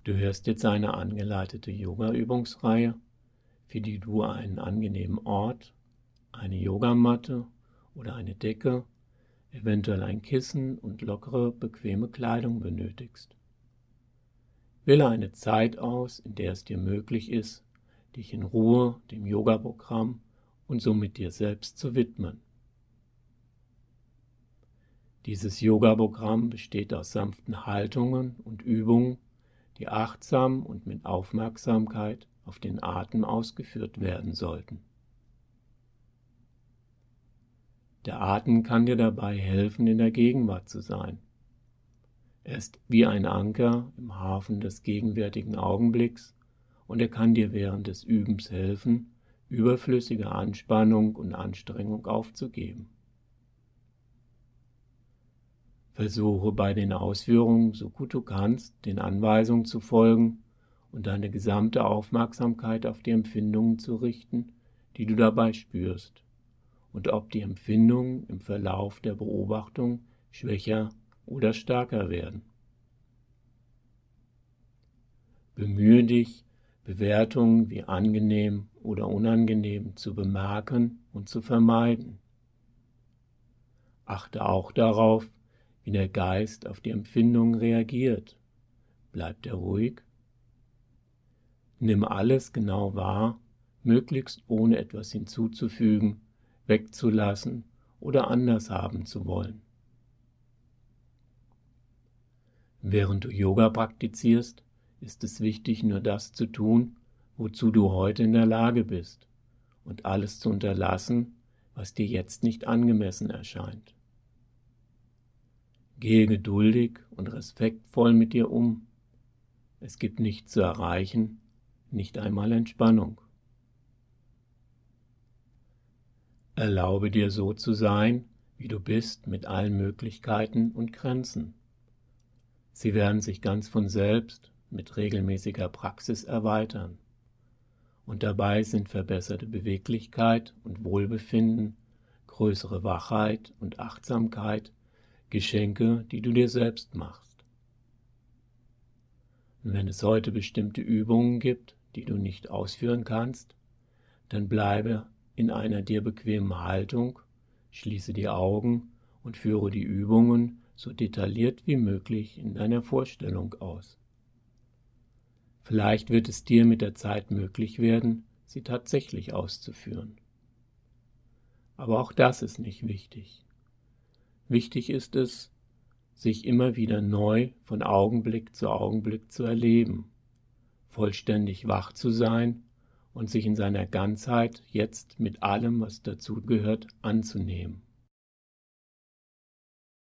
Du hörst jetzt eine angeleitete Yoga-Übungsreihe, für die du einen angenehmen Ort, eine Yogamatte oder eine Decke, eventuell ein Kissen und lockere, bequeme Kleidung benötigst. Wähle eine Zeit aus, in der es dir möglich ist, dich in Ruhe dem Yoga-Programm und somit dir selbst zu widmen. Dieses Yoga-Programm besteht aus sanften Haltungen und Übungen, die achtsam und mit Aufmerksamkeit auf den Atem ausgeführt werden sollten. Der Atem kann dir dabei helfen, in der Gegenwart zu sein. Er ist wie ein Anker im Hafen des gegenwärtigen Augenblicks und er kann dir während des Übens helfen, überflüssige Anspannung und Anstrengung aufzugeben. Versuche bei den Ausführungen, so gut du kannst, den Anweisungen zu folgen und deine gesamte Aufmerksamkeit auf die Empfindungen zu richten, die du dabei spürst, und ob die Empfindungen im Verlauf der Beobachtung schwächer oder stärker werden. Bemühe dich, Bewertungen wie angenehm oder unangenehm zu bemerken und zu vermeiden. Achte auch darauf, wie der Geist auf die Empfindungen reagiert. Bleibt er ruhig? Nimm alles genau wahr, möglichst ohne etwas hinzuzufügen, wegzulassen oder anders haben zu wollen. Während du Yoga praktizierst, ist es wichtig, nur das zu tun, wozu du heute in der Lage bist, und alles zu unterlassen, was dir jetzt nicht angemessen erscheint. Gehe geduldig und respektvoll mit dir um. Es gibt nichts zu erreichen, nicht einmal Entspannung. Erlaube dir so zu sein, wie du bist, mit allen Möglichkeiten und Grenzen. Sie werden sich ganz von selbst mit regelmäßiger Praxis erweitern. Und dabei sind verbesserte Beweglichkeit und Wohlbefinden, größere Wachheit und Achtsamkeit Geschenke, die du dir selbst machst. Und wenn es heute bestimmte Übungen gibt, die du nicht ausführen kannst, dann bleibe in einer dir bequemen Haltung, schließe die Augen und führe die Übungen so detailliert wie möglich in deiner Vorstellung aus. Vielleicht wird es dir mit der Zeit möglich werden, sie tatsächlich auszuführen. Aber auch das ist nicht wichtig. Wichtig ist es, sich immer wieder neu von Augenblick zu Augenblick zu erleben, vollständig wach zu sein und sich in seiner Ganzheit jetzt mit allem, was dazugehört, anzunehmen.